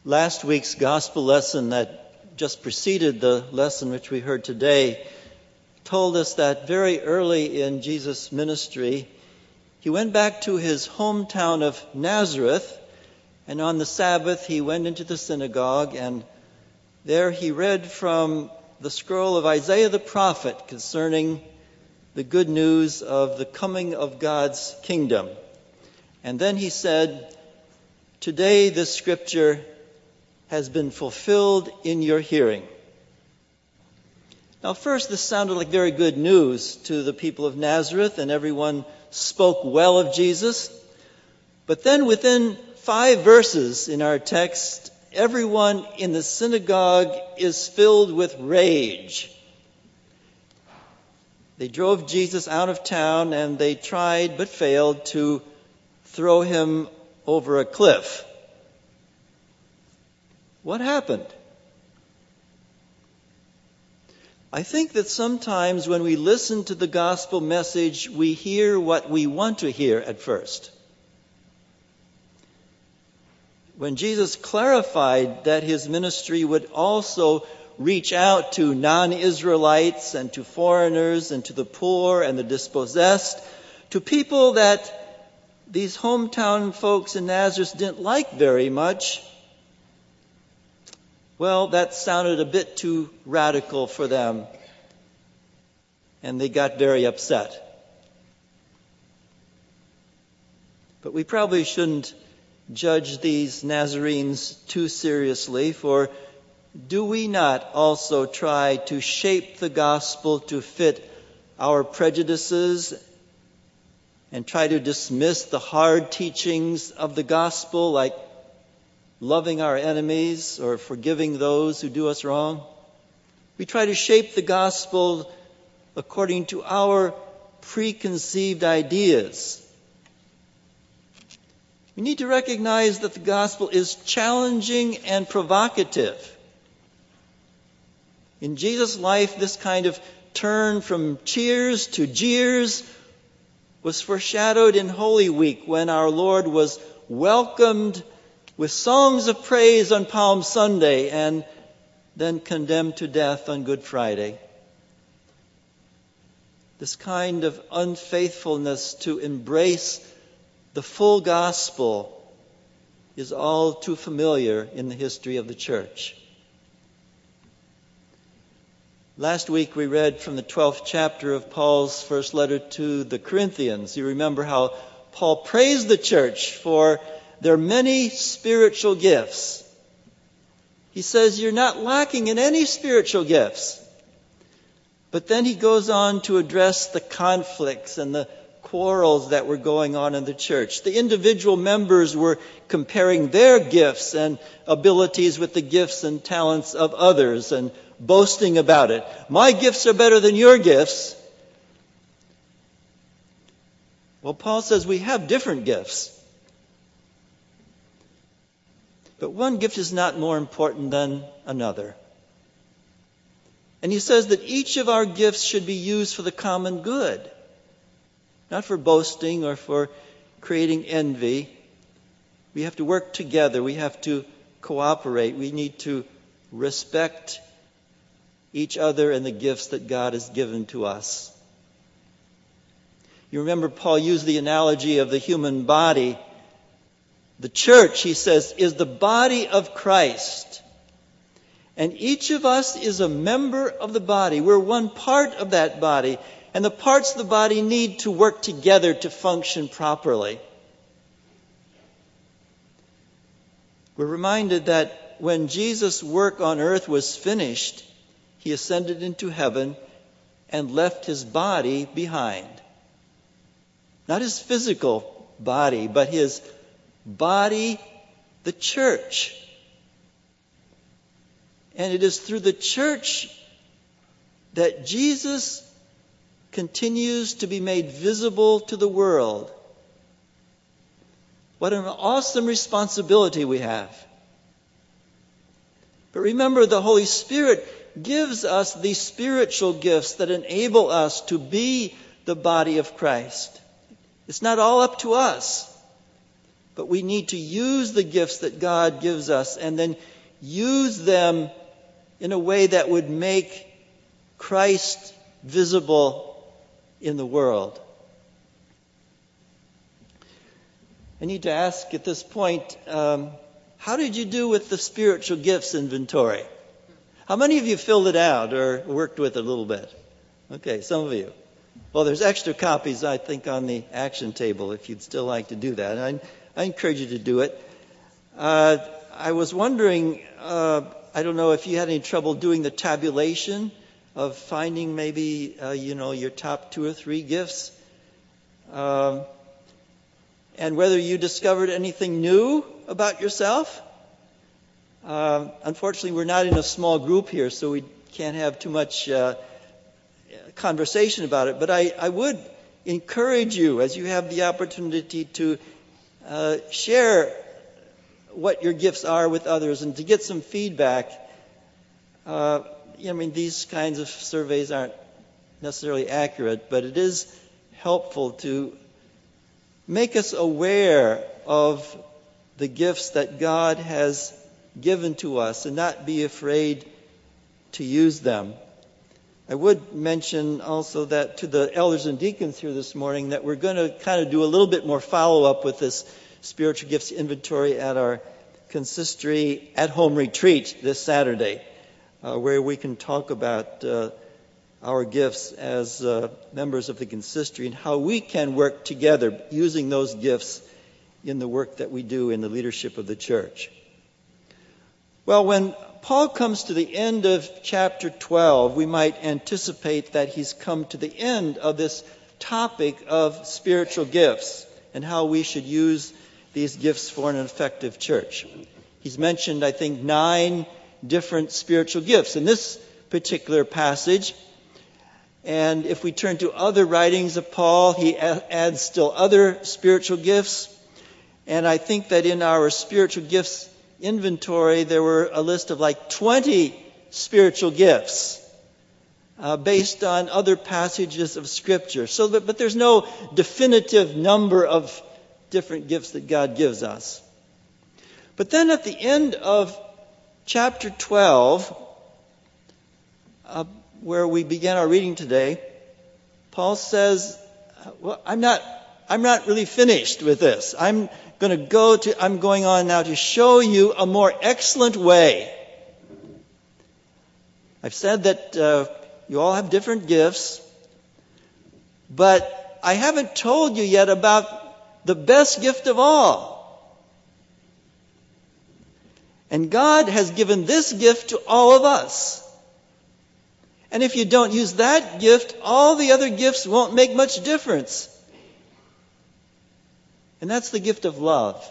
Last week's gospel lesson that just preceded the lesson which we heard today told us that very early in Jesus' ministry, he went back to his hometown of Nazareth, and on the Sabbath he went into the synagogue, and there he read from the scroll of Isaiah the prophet concerning the good news of the coming of God's kingdom. And then he said, "Today this scripture has been fulfilled in your hearing." Now first, this sounded like very good news to the people of Nazareth, and everyone spoke well of Jesus. But then within 5 verses in our text, everyone in the synagogue is filled with rage. They drove Jesus out of town, and they tried but failed to throw him over a cliff. What happened? I think that sometimes when we listen to the gospel message, we hear what we want to hear at first. When Jesus clarified that his ministry would also reach out to non-Israelites and to foreigners and to the poor and the dispossessed, to people that these hometown folks in Nazareth didn't like very much, well, that sounded a bit too radical for them, and they got very upset. But we probably shouldn't judge these Nazarenes too seriously, for do we not also try to shape the gospel to fit our prejudices and try to dismiss the hard teachings of the gospel, like loving our enemies or forgiving those who do us wrong? We try to shape the gospel according to our preconceived ideas. We need to recognize that the gospel is challenging and provocative. In Jesus' life, this kind of turn from cheers to jeers was foreshadowed in Holy Week, when our Lord was welcomed with songs of praise on Palm Sunday and then condemned to death on Good Friday. This kind of unfaithfulness to embrace the full gospel is all too familiar in the history of the church. Last week we read from the 12th chapter of Paul's first letter to the Corinthians. You remember how Paul praised the church for their many spiritual gifts. He says you're not lacking in any spiritual gifts. But then he goes on to address the conflicts and the quarrels that were going on in the church. The individual members were comparing their gifts and abilities with the gifts and talents of others and boasting about it. My gifts are better than your gifts. Well, Paul says we have different gifts. But one gift is not more important than another. And he says that each of our gifts should be used for the common good, not for boasting or for creating envy. We have to work together. We have to cooperate. We need to respect each other and the gifts that God has given to us. You remember Paul used the analogy of the human body. The church, he says, is the body of Christ. And each of us is a member of the body. We're one part of that body. And the parts of the body need to work together to function properly. We're reminded that when Jesus' work on earth was finished, he ascended into heaven and left his body behind. Not his physical body, but his body, the church. And it is through the church that Jesus continues to be made visible to the world. What an awesome responsibility we have. But remember, the Holy Spirit gives us these spiritual gifts that enable us to be the body of Christ. It's not all up to us. But we need to use the gifts that God gives us and then use them in a way that would make Christ visible in the world. I need to ask at this point, how did you do with the spiritual gifts inventory? How many of you filled it out or worked with it a little bit? Okay, some of you. Well, there's extra copies, I think, on the action table if you'd still like to do that. I encourage you to do it. I was wondering, I don't know if you had any trouble doing the tabulation of finding maybe, your top 2 or 3 gifts. And whether you discovered anything new about yourself. Unfortunately, we're not in a small group here, so we can't have too much conversation about it. But I would encourage you, as you have the opportunity, to share what your gifts are with others and to get some feedback. These kinds of surveys aren't necessarily accurate, but it is helpful to make us aware of the gifts that God has given to us and not be afraid to use them. I would mention also that to the elders and deacons here this morning that we're going to kind of do a little bit more follow-up with this spiritual gifts inventory at our consistory at-home retreat this Saturday, where we can talk about our gifts as members of the consistory and how we can work together using those gifts in the work that we do in the leadership of the church. Well, when Paul comes to the end of chapter 12, we might anticipate that he's come to the end of this topic of spiritual gifts and how we should use these gifts for an effective church. He's mentioned, I think, 9 different spiritual gifts in this particular passage. And if we turn to other writings of Paul, he adds still other spiritual gifts. And I think that in our spiritual gifts inventory, there were a list of like 20 spiritual gifts based on other passages of Scripture. But there's no definitive number of different gifts that God gives us. But then at the end of chapter 12, where we began our reading today, Paul says, well, I'm not really finished with this. I'm going on now to show you a more excellent way. I've said that you all have different gifts, but I haven't told you yet about the best gift of all. And God has given this gift to all of us. And if you don't use that gift, all the other gifts won't make much difference. And that's the gift of love.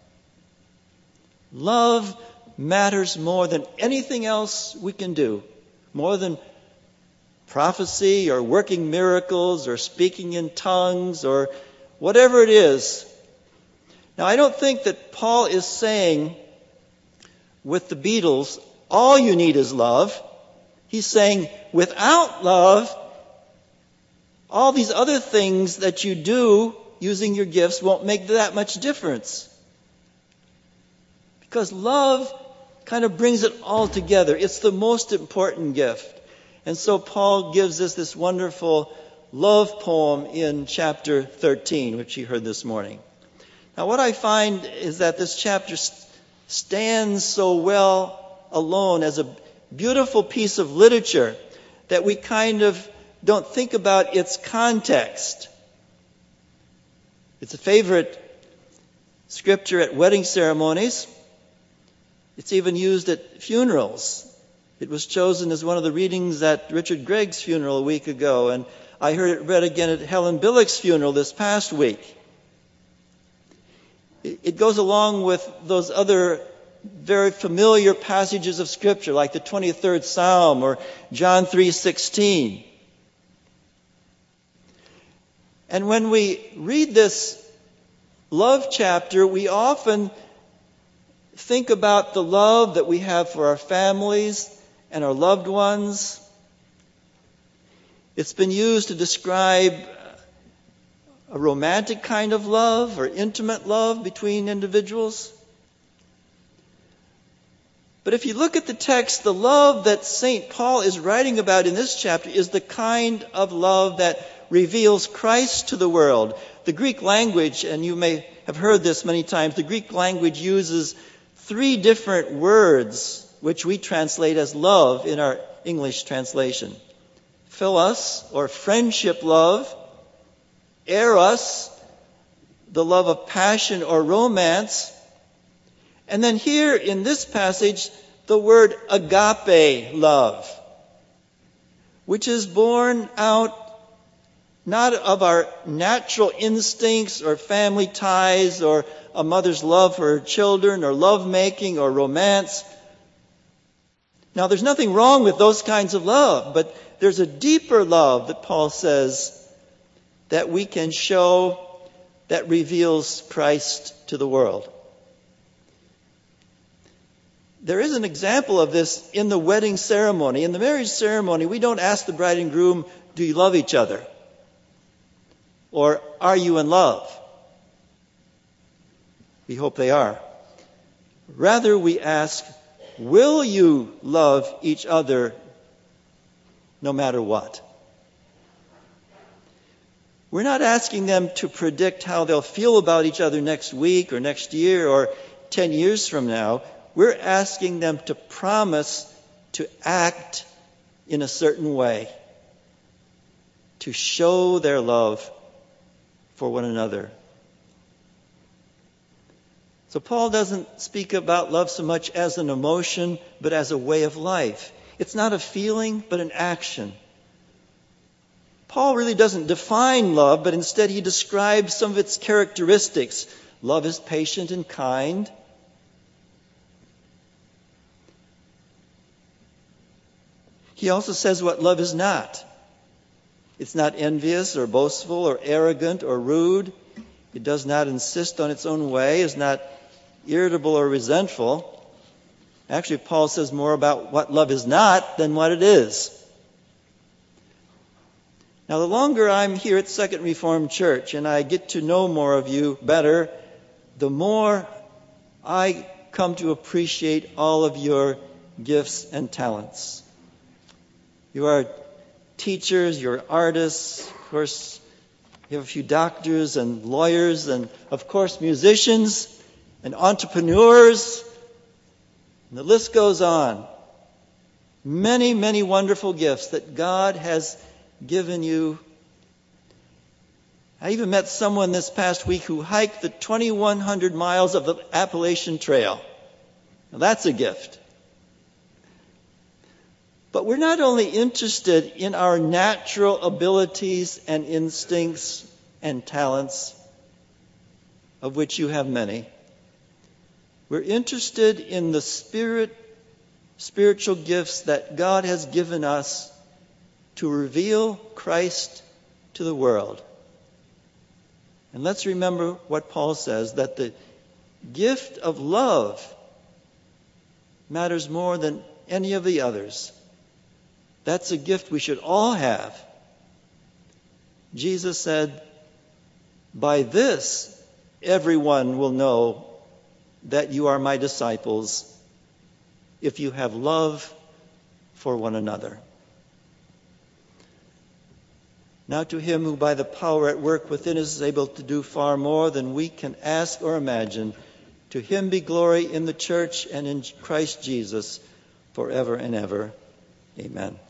Love matters more than anything else we can do. More than prophecy or working miracles or speaking in tongues or whatever it is. Now, I don't think that Paul is saying with the Beatles, all you need is love. He's saying, without love, all these other things that you do using your gifts won't make that much difference. Because love kind of brings it all together. It's the most important gift. And so Paul gives us this wonderful love poem in chapter 13, which you heard this morning. Now, what I find is that this chapter stands so well alone as a beautiful piece of literature that we kind of don't think about its context. It's a favorite scripture at wedding ceremonies. It's even used at funerals. It was chosen as one of the readings at Richard Gregg's funeral a week ago, and I heard it read again at Helen Billick's funeral this past week. It goes along with those other very familiar passages of Scripture, like the 23rd Psalm or John 3:16. And when we read this love chapter, we often think about the love that we have for our families and our loved ones. It's been used to describe a romantic kind of love or intimate love between individuals. But if you look at the text, the love that St. Paul is writing about in this chapter is the kind of love that reveals Christ to the world. The Greek language, and you may have heard this many times, the Greek language uses 3 different words which we translate as love in our English translation. Philos, or friendship love. Eros, the love of passion or romance. And then here in this passage, the word agape love, which is born out not of our natural instincts or family ties or a mother's love for her children or lovemaking or romance. Now, there's nothing wrong with those kinds of love, but there's a deeper love that Paul says that we can show that reveals Christ to the world. There is an example of this in the wedding ceremony. In the marriage ceremony, we don't ask the bride and groom, do you love each other? Or are you in love? We hope they are. Rather, we ask, will you love each other no matter what? We're not asking them to predict how they'll feel about each other next week or next year or 10 years from now. We're asking them to promise to act in a certain way, to show their love for one another. So Paul doesn't speak about love so much as an emotion, but as a way of life. It's not a feeling, but an action. Paul really doesn't define love, but instead he describes some of its characteristics. Love is patient and kind. He also says what love is not. It's not envious or boastful or arrogant or rude. It does not insist on its own way, is not irritable or resentful. Actually, Paul says more about what love is not than what it is. Now, the longer I'm here at Second Reformed Church and I get to know more of you better, the more I come to appreciate all of your gifts and talents. You are teachers, you're artists, of course, you have a few doctors and lawyers, and of course musicians and entrepreneurs, and the list goes on. Many, many wonderful gifts that God has given you. I even met someone this past week who hiked the 2,100 miles of the Appalachian Trail. Now that's a gift. But we're not only interested in our natural abilities and instincts and talents, of which you have many. We're interested in the spiritual gifts that God has given us to reveal Christ to the world. And let's remember what Paul says, that the gift of love matters more than any of the others. That's a gift we should all have. Jesus said, by this everyone will know that you are my disciples, if you have love for one another. Now to him who by the power at work within us is able to do far more than we can ask or imagine, to him be glory in the church and in Christ Jesus forever and ever. Amen.